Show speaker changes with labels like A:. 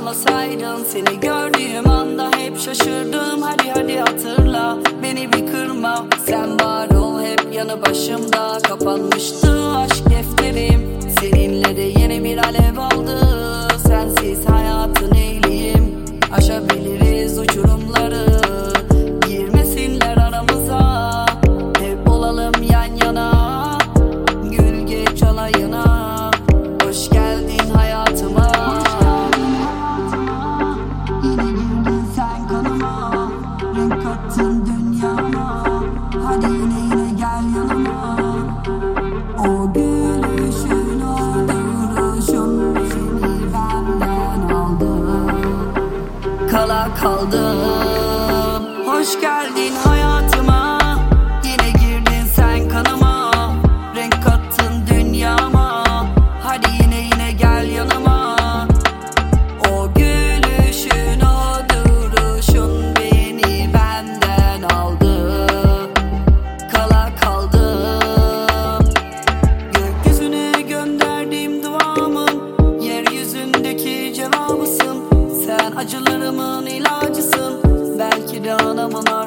A: olmasaydın. Seni gördüğüm anda hep şaşırdım. Hadi hatırla, beni bir kırma. Sen var ol hep yanı başımda. Kapanmıştı aşk defterim, seninle de yeni bir alev aldı. Sensiz hayatın eyleyim, aşabiliriz uçurumları. Girmesinler aramıza, hep olalım yan yana. Gül geç alayına, hoş geldin hayatıma. Yine girdin sen kanıma, renk kattın dünyama. Hadi yine gel yanıma. O gülüşün, o duruşun beni benden aldı. Kala kaldım. Hoş geldin hayatıma. Yine girdin sen kanıma, renk kattın dünyama. Hadi yine gel yanıma. O gülüşün, o duruşun beni benden aldı. Kala kaldım. Gökyüzüne gönderdiğim duamın, yeryüzündeki cevabısın. Sen acılarımın ilacısın, belki de anamın